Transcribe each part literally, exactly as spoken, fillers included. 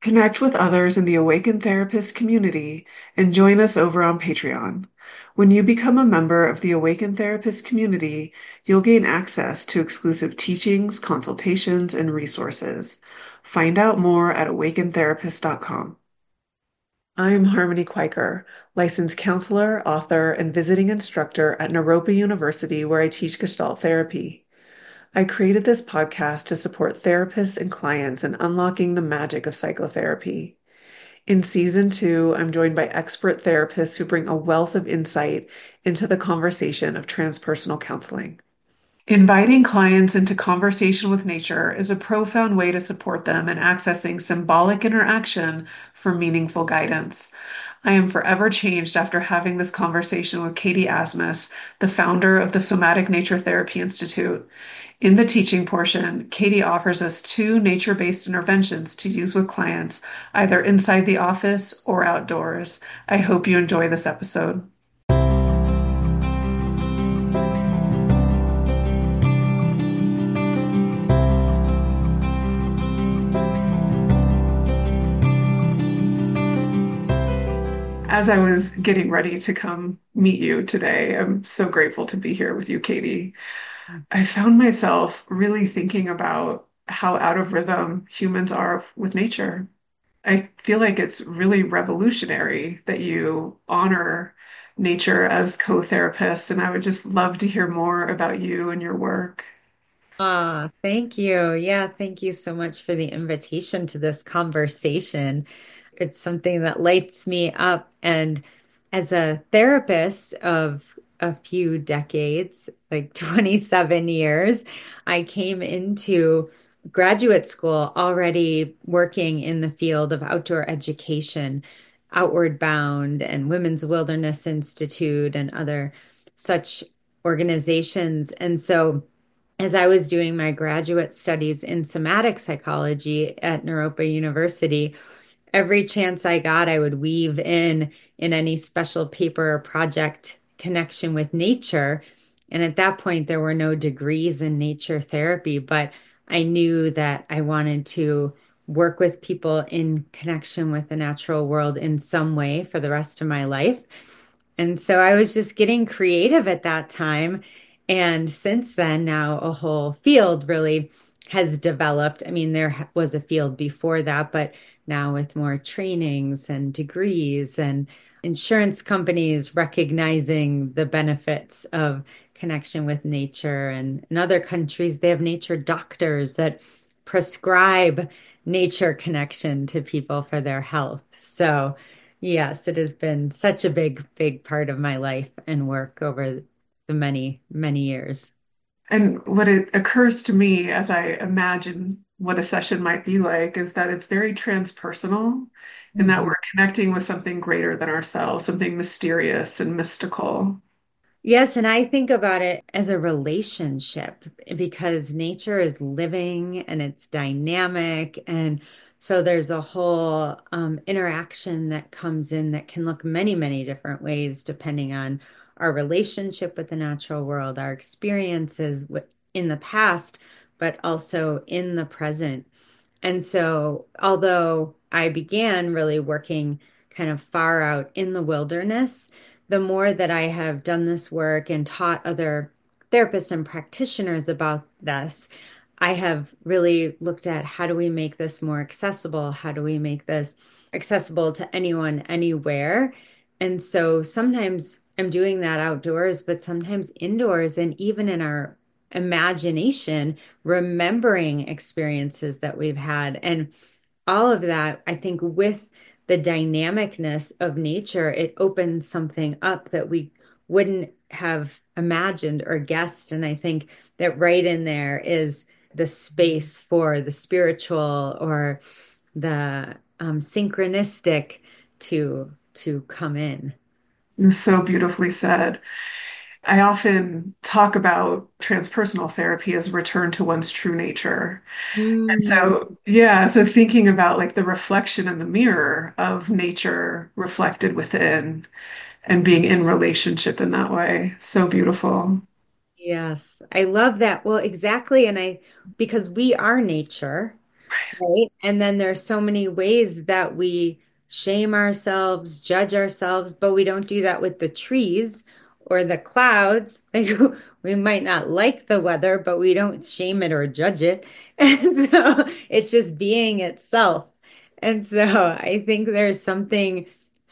Connect with others in the Awaken Therapist community and join us over on Patreon. When you become a member of the Awaken Therapist community, you'll gain access to exclusive teachings, consultations, and resources. Find out more at awaken therapist dot com. I'm Harmony Quaker, licensed counselor, author, and visiting instructor at Naropa University, where I teach Gestalt therapy. I created this podcast to support therapists and clients in unlocking the magic of psychotherapy. In season two, I'm joined by expert therapists who bring a wealth of insight into the conversation of transpersonal counseling. Inviting clients into conversation with nature is a profound way to support them in accessing symbolic interaction for meaningful guidance. I am forever changed after having this conversation with Katie Asmus, the founder of the Somatic Nature Therapy Institute. In the teaching portion, Katie offers us two nature-based interventions to use with clients, either inside the office or outdoors. I hope you enjoy this episode. As I was getting ready to come meet you today, I'm so grateful to be here with you, Katie. I found myself really thinking about how out of rhythm humans are with nature. I feel like it's really revolutionary that you honor nature as co-therapists, and I would just love to hear more about you and your work. Ah, thank you. Yeah, thank you so much for the invitation to this conversation. It's something that lights me up. And as a therapist of a few decades, like twenty-seven years, I came into graduate school already working in the field of outdoor education, Outward Bound and Women's Wilderness Institute and other such organizations. And so as I was doing my graduate studies in somatic psychology at Naropa University, every chance I got, I would weave in in any special paper or project connection with nature. And at that point, there were no degrees in nature therapy, but I knew that I wanted to work with people in connection with the natural world in some way for the rest of my life. And so I was just getting creative at that time. And since then, now a whole field really has developed. I mean, there was a field before that, but now with more trainings and degrees and insurance companies recognizing the benefits of connection with nature. And in other countries, they have nature doctors that prescribe nature connection to people for their health. So, yes, it has been such a big, big part of my life and work over the many, many years. And what it occurs to me as I imagine what a session might be like is that it's very transpersonal and that Mhm. we're connecting with something greater than ourselves, something mysterious and mystical. Yes, and I think about it as a relationship because nature is living and it's dynamic. And so there's a whole um, interaction that comes in that can look many, many different ways depending on our relationship with the natural world, our experiences wi- in the past, but also in the present. And so, although I began really working kind of far out in the wilderness, the more that I have done this work and taught other therapists and practitioners about this, I have really looked at how do we make this more accessible? How do we make this accessible to anyone, anywhere? And so sometimes I'm doing that outdoors, but sometimes indoors and even in our imagination, remembering experiences that we've had. And all of that, I think, with the dynamicness of nature, it opens something up that we wouldn't have imagined or guessed. And I think that right in there is the space for the spiritual or the um, synchronistic to to come in. It's so beautifully said. I often talk about transpersonal therapy as return to one's true nature. And Mm. so, yeah, so thinking about like the reflection in the mirror of nature reflected within and being in relationship in that way. So beautiful. Yes, I love that. Well, exactly. And I, because we are nature. right? And then there's so many ways that we shame ourselves, judge ourselves, but we don't do that with the trees or the clouds. Like we might not like the weather, but we don't shame it or judge it. And so it's just being itself. And so I think there's something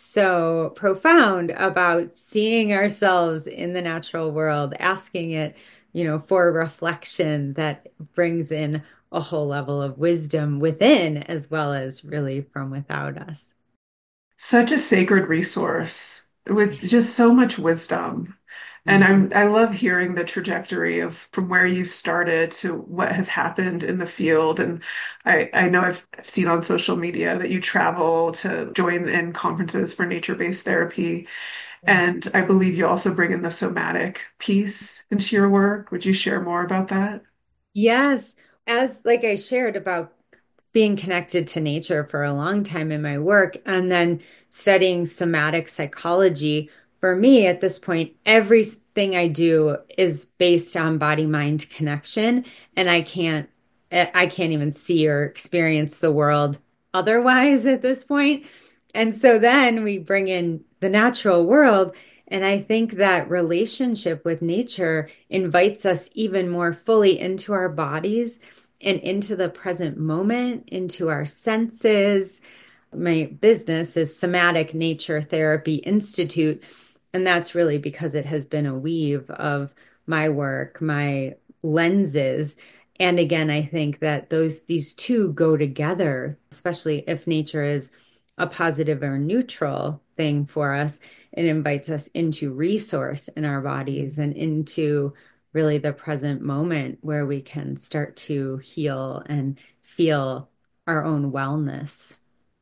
so profound about seeing ourselves in the natural world, asking it, you know, for reflection that brings in a whole level of wisdom within as well as really from without us. Such a sacred resource with just so much wisdom. And Mm. I'm I love hearing the trajectory of from where you started to what has happened in the field. And I, I know I've, I've seen on social media that you travel to join in conferences for nature-based therapy. And I believe you also bring in the somatic piece into your work. Would you share more about that? Yes, as like I shared about being connected to nature for a long time in my work and then studying somatic psychology. For me, at this point, everything I do is based on body-mind connection, and I can't I can't even see or experience the world otherwise at this point. And so then we bring in the natural world, and I think that relationship with nature invites us even more fully into our bodies and into the present moment, into our senses. My business is Somatic Nature Therapy Institute, and that's really because it has been a weave of my work, my lenses. And again, I think that those these two go together, especially if nature is a positive or neutral thing for us. It invites us into resource in our bodies and into really the present moment where we can start to heal and feel our own wellness.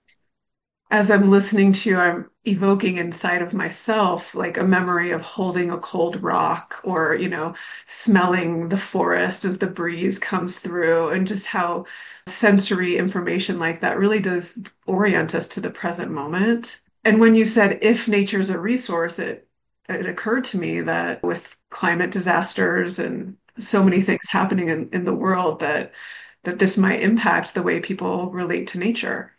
As I'm listening to you, I'm evoking inside of myself like a memory of holding a cold rock or, you know, smelling the forest as the breeze comes through, and just how sensory information like that really does orient us to the present moment. And when you said if nature's a resource, it it occurred to me that with climate disasters and so many things happening in, in the world that that this might impact the way people relate to nature.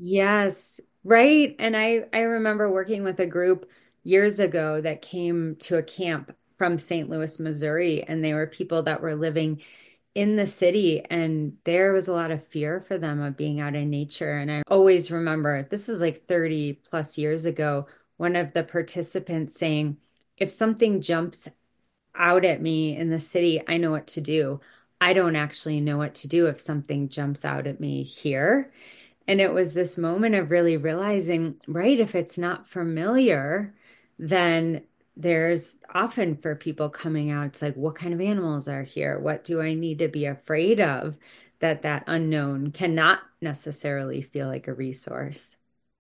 Yes, right. And I I remember working with a group years ago that came to a camp from Saint Louis, Missouri, and they were people that were living in the city, and there was a lot of fear for them of being out in nature. And I always remember this is like thirty plus years ago, one of the participants saying, if something jumps out at me in the city, I know what to do. I don't actually know what to do if something jumps out at me here. And it was this moment of really realizing, right, if it's not familiar, then there's often for people coming out, it's like, what kind of animals are here? What do I need to be afraid of? That that unknown cannot necessarily feel like a resource.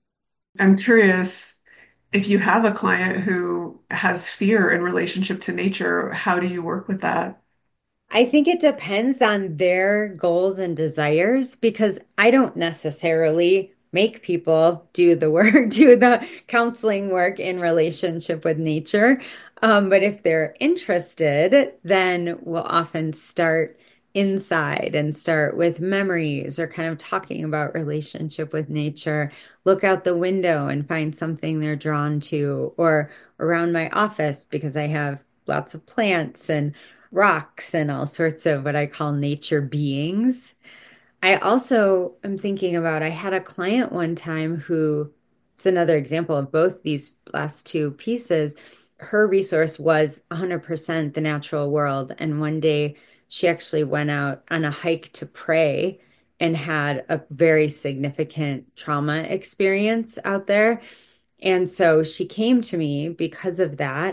I'm curious if you have a client who has fear in relationship to nature, how do you work with that? I think it depends on their goals and desires because I don't necessarily make people do the work, do the counseling work in relationship with nature. Um, but if they're interested, then we'll often start inside and start with memories or kind of talking about relationship with nature. Look out the window and find something they're drawn to, or around my office because I have lots of plants and rocks and all sorts of what I call nature beings. I also am thinking about, I had a client one time who, it's another example of both these last two pieces. Her resource was one hundred percent the natural world. And one day she actually went out on a hike to pray and had a very significant trauma experience out there. And so she came to me because of that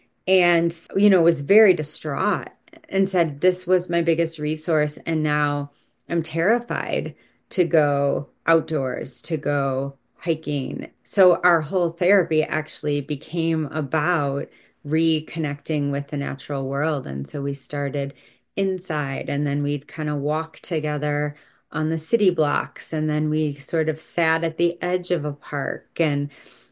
and you know was very distraught and said this was my biggest resource and now I'm terrified to go outdoors to go hiking. So our whole therapy actually became about reconnecting with the natural world, and so we started inside and then we'd kind of walk together on the city blocks, and then we sort of sat at the edge of a park and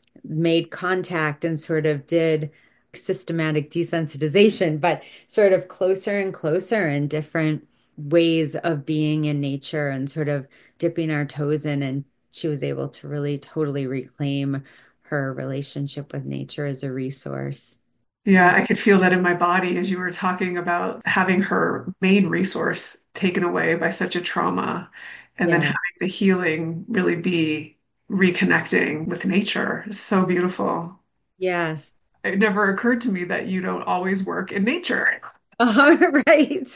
made contact and sort of did systematic desensitization, but sort of closer and closer in different ways of being in nature and sort of dipping our toes in. And she was able to really totally reclaim her relationship with nature as a resource. Yeah, I could feel that in my body as you were talking about having her main resource taken away by such a trauma, and then Yeah. having the healing really be reconnecting with nature. It's so beautiful. Yes. It never occurred to me that you don't always work in nature. All right.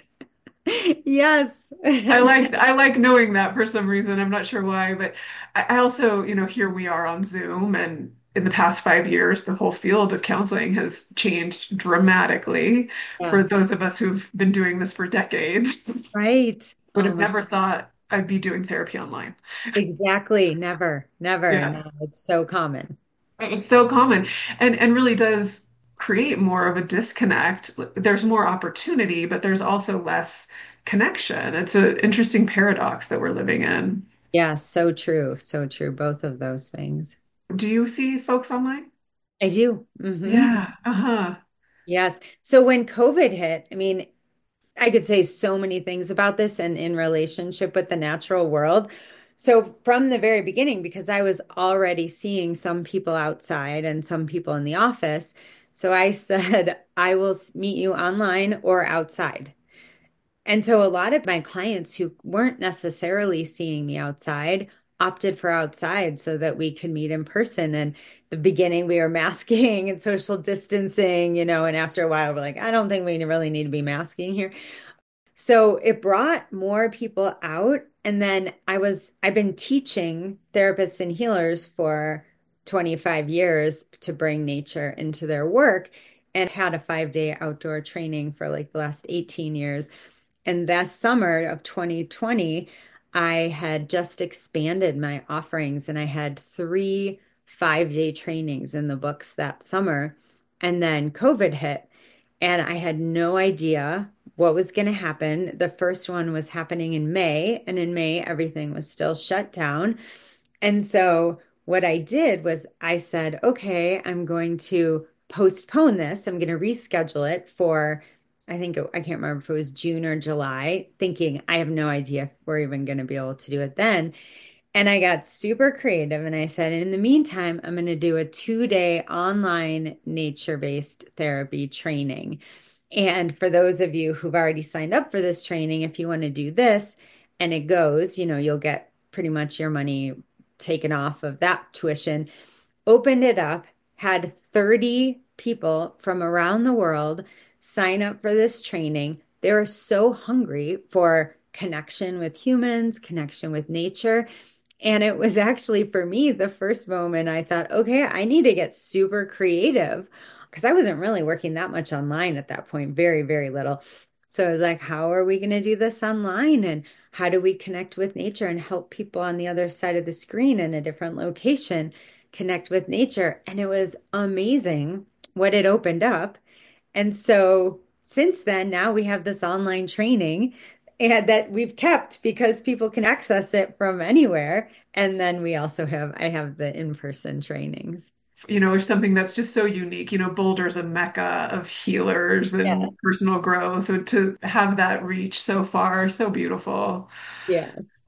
Yes. I like I like knowing that for some reason. I'm not sure why, but I I also, you know, here we are on Zoom, and in the past five years, the whole field of counseling has changed dramatically. For Yes. those of us who've been doing this for decades, Right. would Oh have my, never thought I'd be doing therapy online. exactly. Never, never. And Yeah, now it's so common. it's so common, and and really does create more of a disconnect. There's more opportunity, but there's also less connection. It's an interesting paradox that we're living in. Yeah, so true. So true. Both of those things. Do you see folks online? I do. Hmm. Yeah, uh-huh. Yes. So when COVID hit, I mean, I could say so many things about this and in relationship with the natural world. So from the very beginning, because I was already seeing some people outside and some people in the office, so I said, I will s- meet you online or outside. And so a lot of my clients who weren't necessarily seeing me outside opted for outside so that we could meet in person. And the beginning we were masking and social distancing, you know, and after a while we're like, I don't think we really need to be masking here. So it brought more people out. And then I was, I've been teaching therapists and healers for twenty-five years to bring nature into their work and had a five day outdoor training for like the last eighteen years. And that summer of twenty twenty, I had just expanded my offerings and I had three five day trainings in the books that summer. And then COVID hit, and I had no idea what was going to happen. The first one was happening in May, and in May, everything was still shut down. And so what I did was I said, okay, I'm going to postpone this. I'm going to reschedule it for, I think it, I can't remember if it was June or July, thinking I have no idea if we're even going to be able to do it then. And I got super creative and I said, in the meantime, I'm going to do a two day online nature based therapy training. And for those of you who've already signed up for this training, if you want to do this and it goes, you know, you'll get pretty much your money taken off of that tuition. Opened it up, had thirty people from around the world sign up for this training. They were so hungry for connection with humans, connection with nature. And it was actually for me the first moment I thought, okay, I need to get super creative because I wasn't really working that much online at that point, very, very little. So I was like, how are we going to do this online? And how do we connect with nature and help people on the other side of the screen in a different location connect with nature? And it was amazing what it opened up. And so since then, now we have this online training and that we've kept because people can access it from anywhere. And then we also have, I have the in-person trainings. You know, it's something that's just so unique. You know, Boulder's a mecca of healers Yeah. and personal growth, and to have that reach so far, so beautiful. Yes.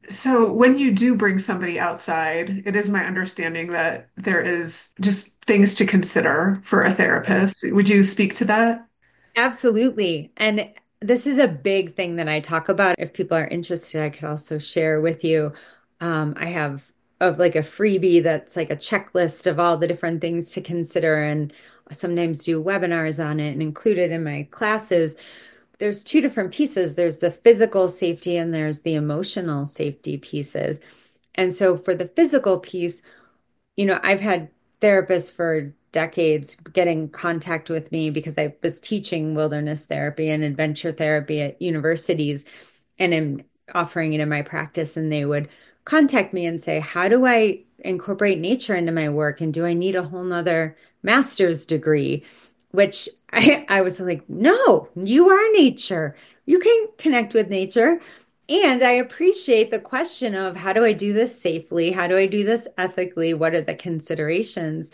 So when you do bring somebody outside, it is my understanding that there is just things to consider for a therapist. Would you speak to that? Absolutely. And this is a big thing that I talk about. If people are interested, I could also share with you. Um, I have of like a freebie that's like a checklist of all the different things to consider and sometimes do webinars on it and include it in my classes. There's two different pieces. There's the physical safety and there's the emotional safety pieces. And so for the physical piece, you know, I've had therapists for decades get in contact with me because I was teaching wilderness therapy and adventure therapy at universities and am offering it in my practice. And they would contact me and say, how do I incorporate nature into my work? And do I need a whole nother master's degree? Which I, I was like, no, you are nature. You can connect with nature. And I appreciate the question of how do I do this safely? How do I do this ethically? What are the considerations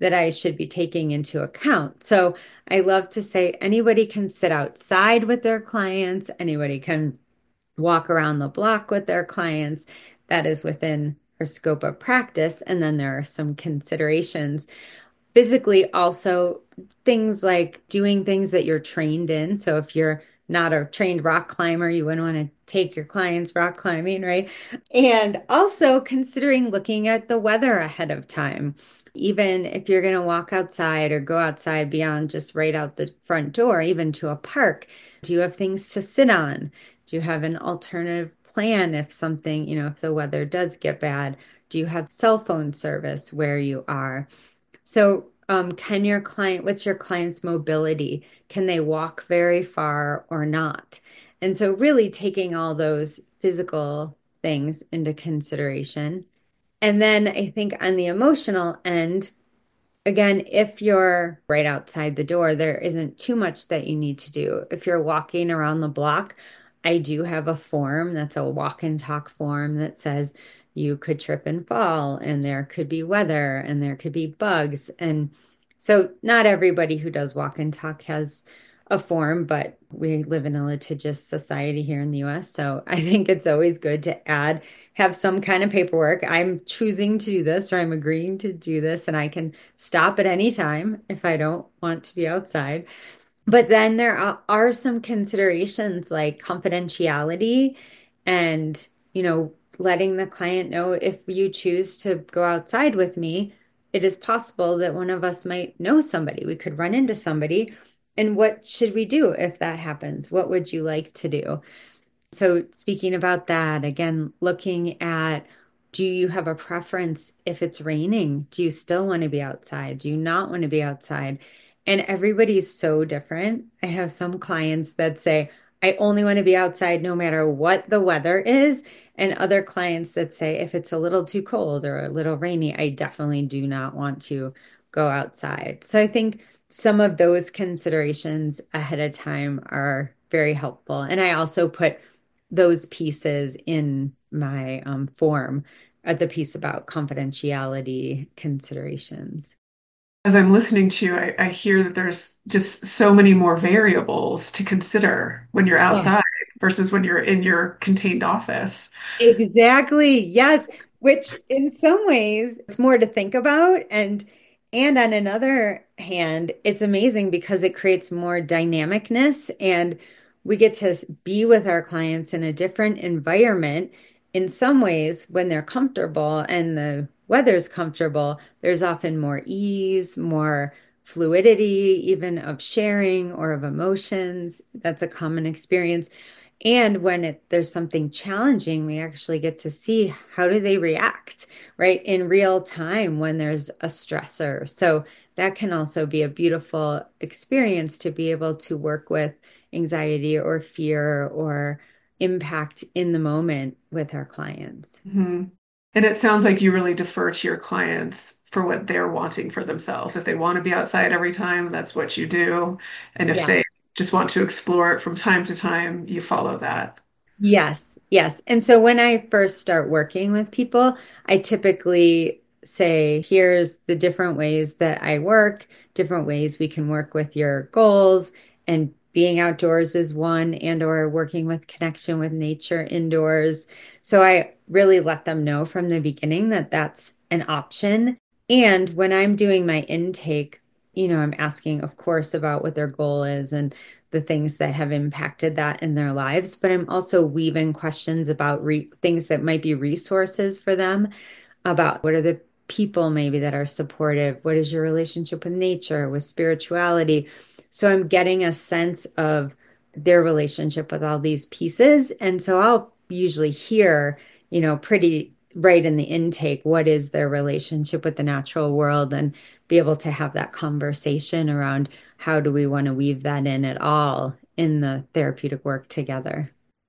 that I should be taking into account. So I love to say anybody can sit outside with their clients, anybody can walk around the block with their clients. That is within our scope of practice. And then there are some considerations physically, also things like doing things that you're trained in. So if you're not a trained rock climber, you wouldn't want to take your clients rock climbing, right? And also considering looking at the weather ahead of time. Even if you're going to walk outside or go outside beyond just right out the front door, even to a park, do you have things to sit on? Do you have an alternative plan if something, you know, if the weather does get bad? Do you have cell phone service where you are? So, um, can your client, what's your client's mobility? Can they walk very far or not? And so, really taking all those physical things into consideration. And then I think on the emotional end, again, if you're right outside the door, there isn't too much that you need to do. If you're walking around the block, I do have a form that's a walk and talk form that says you could trip and fall, and there could be weather, and there could be bugs. And so, not everybody who does walk and talk has a form, but we live in a litigious society here in the U S. So, I think it's always good to add, have some kind of paperwork. I'm choosing to do this, or I'm agreeing to do this, and I can stop at any time if I don't want to be outside. But then there are, are some considerations like confidentiality and, you know, letting the client know if you choose to go outside with me, it is possible that one of us might know somebody. We could run into somebody. And what should we do if that happens? What would you like to do? So, speaking about that, again, looking at, do you have a preference if it's raining? Do you still want to be outside? Do you not want to be outside? And everybody's so different. I have some clients that say, I only want to be outside no matter what the weather is. And other clients that say, if it's a little too cold or a little rainy, I definitely do not want to go outside. So, I think some of those considerations ahead of time are very helpful. And I also put those pieces in my um, form, uh, the piece about confidentiality considerations. As I'm listening to you, I, I hear that there's just so many more variables to consider when you're Yeah. outside versus when you're in your contained office. Exactly. Yes. Which in some ways it's more to think about, and and on another hand, it's amazing because it creates more dynamicness, and we get to be with our clients in a different environment. In some ways, when they're comfortable and the weather's comfortable, there's often more ease, more fluidity, even of sharing or of emotions. That's a common experience. And when it, there's something challenging, we actually get to see how do they react, right, in real time when there's a stressor. So that can also be a beautiful experience to be able to work with anxiety or fear or impact in the moment with our clients. hmm And it sounds like you really defer to your clients for what they're wanting for themselves. If they want to be outside every time, that's what you do. And if Yeah. they just want to explore it from time to time, you follow that. Yes, yes. And so when I first start working with people, I typically say, here's the different ways that I work, different ways we can work with your goals, and being outdoors is one, and or working with connection with nature indoors. So I really let them know from the beginning that that's an option. And when I'm doing my intake, you know, I'm asking, of course, about what their goal is and the things that have impacted that in their lives, but I'm also weaving questions about re things that might be resources for them, about what are the people maybe that are supportive? What is your relationship with nature, with spirituality? So I'm getting a sense of their relationship with all these pieces. And so I'll usually hear, you know, pretty right in the intake, what is their relationship with the natural world, and be able to have that conversation around how do we want to weave that in at all in the therapeutic work together.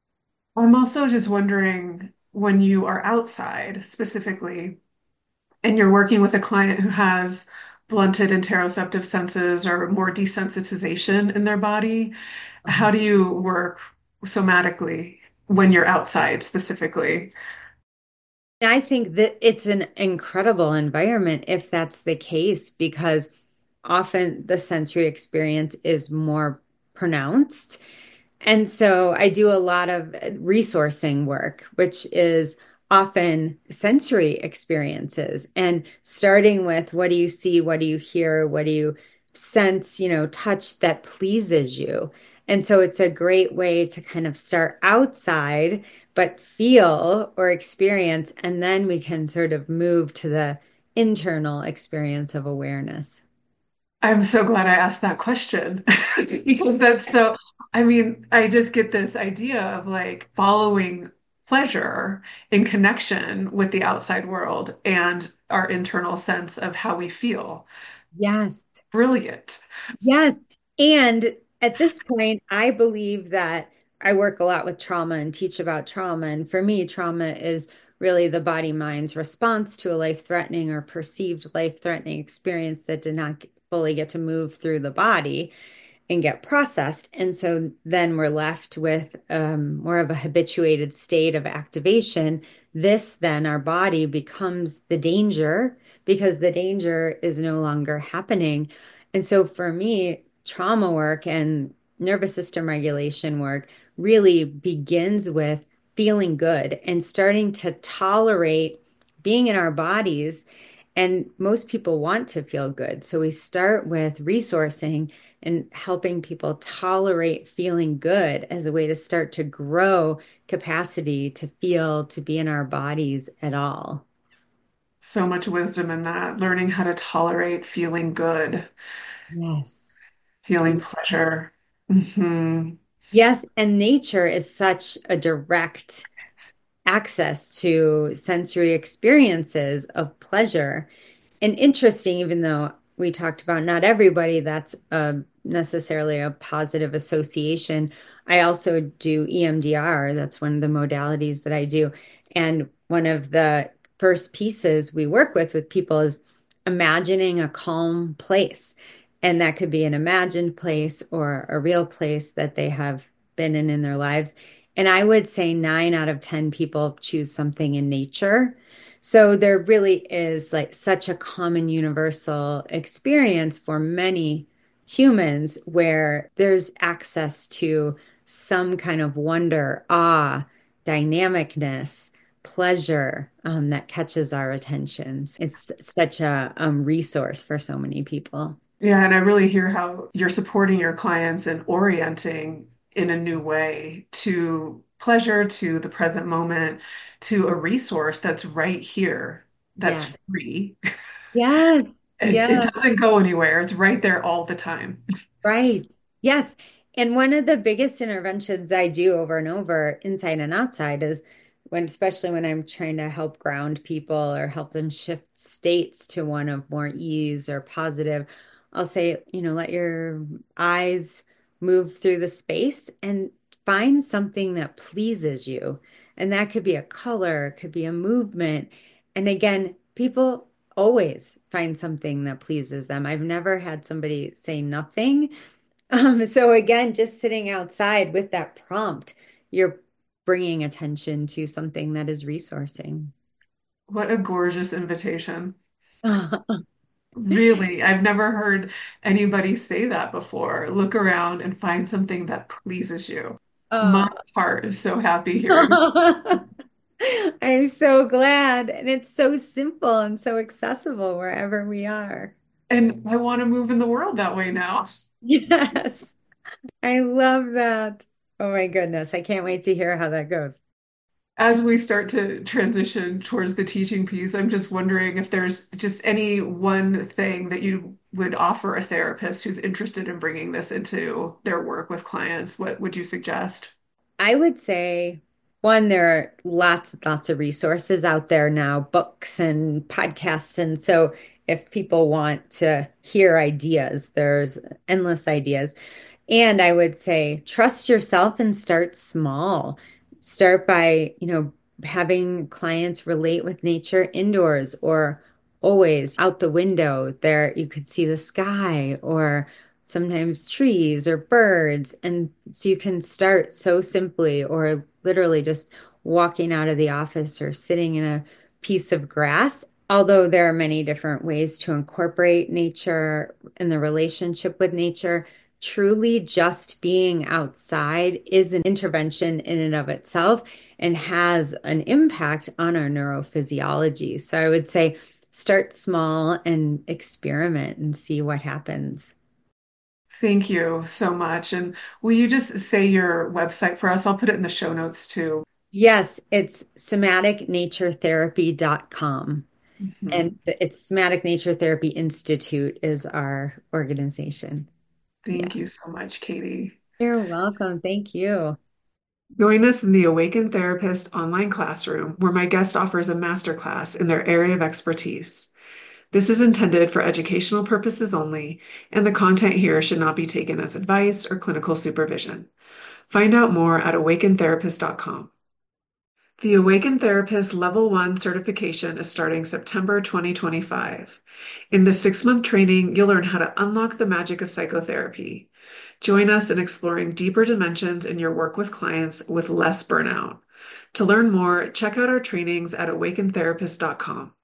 I'm also just wondering when you are outside specifically and you're working with a client who has blunted interoceptive senses or more desensitization in their body, how do you work somatically when you're outside specifically? I think that it's an incredible environment if that's the case, because often the sensory experience is more pronounced. And so I do a lot of resourcing work, which is often sensory experiences and starting with what do you see, what do you hear, what do you sense, you know, touch that pleases you. And so it's a great way to kind of start outside, but feel or experience, and then we can sort of move to the internal experience of awareness. I'm so glad I asked that question because that's so, I mean, I just get this idea of like following pleasure in connection with the outside world and our internal sense of how we feel. Yes. Brilliant. Yes. And at this point, I believe that I work a lot with trauma and teach about trauma. And for me, trauma is really the body mind's response to a life-threatening or perceived life-threatening experience that did not fully get to move through the body and get processed. And so then we're left with um, more of a habituated state of activation. This then, our body becomes the danger because the danger is no longer happening. And so for me, trauma work and nervous system regulation work really begins with feeling good and starting to tolerate being in our bodies. And most people want to feel good. So we start with resourcing and helping people tolerate feeling good as a way to start to grow capacity to feel, to be in our bodies at all. So much wisdom in that, learning how to tolerate feeling good, Yes. feeling pleasure. Hmm. Yes, and nature is such a direct access to sensory experiences of pleasure. And interesting, even though we talked about not everybody, that's uh, necessarily a positive association. I also do E M D R. That's one of the modalities that I do. And one of the first pieces we work with with people is imagining a calm place. And that could be an imagined place or a real place that they have been in in their lives. And I would say nine out of ten people choose something in nature. So there really is like such a common universal experience for many humans where there's access to some kind of wonder, awe, dynamicness, pleasure um, that catches our attentions. It's such a um, resource for so many people. Yeah, and I really hear how you're supporting your clients and orienting in a new way to pleasure, to the present moment, to a resource that's right here, that's Yes. free. Yes. It, it Yeah. doesn't go anywhere. It's right there all the time. Right. Yes. And one of the biggest interventions I do over and over, inside and outside, is when, especially when I'm trying to help ground people or help them shift states to one of more ease or positive, I'll say, you know, let your eyes move through the space and find something that pleases you. And that could be a color, it could be a movement. And again, people always find something that pleases them. I've never had somebody say nothing. Um, so again, just sitting outside with that prompt, you're bringing attention to something that is resourcing. What a gorgeous invitation. Really, I've never heard anybody say that before. Look around and find something that pleases you. My Oh. heart is so happy hearing. I'm so glad. And it's so simple and so accessible wherever we are. And I want to move in the world that way now. Yes, I love that. Oh my goodness. I can't wait to hear how that goes. As we start to transition towards the teaching piece, I'm just wondering if there's just any one thing that you would offer a therapist who's interested in bringing this into their work with clients. What would you suggest? I would say, one, there are lots and lots of resources out there now, books and podcasts. And so if people want to hear ideas, there's endless ideas. And I would say, trust yourself and start small. Start by, you know, having clients relate with nature indoors or always out the window. There, you could see the sky or sometimes trees or birds. And so you can start so simply, or literally just walking out of the office or sitting in a piece of grass, although there are many different ways to incorporate nature and the relationship with nature. Truly, just being outside is an intervention in and of itself and has an impact on our neurophysiology. So I would say start small and experiment and see what happens. Thank you so much. And will you just say your website for us? I'll put it in the show notes too. Yes, it's somatic nature therapy dot com. Mhm. And it's Somatic Nature Therapy Institute is our organization. Thank you Yes. so much, Katie. You're welcome. Thank you. Join us in the Awaken Therapist online classroom, where my guest offers a masterclass in their area of expertise. This is intended for educational purposes only, and the content here should not be taken as advice or clinical supervision. Find out more at awaken therapist dot com. The Awaken Therapist Level one certification is starting September twenty twenty-five. In this six month training, you'll learn how to unlock the magic of psychotherapy. Join us in exploring deeper dimensions in your work with clients with less burnout. To learn more, check out our trainings at awaken therapist dot com.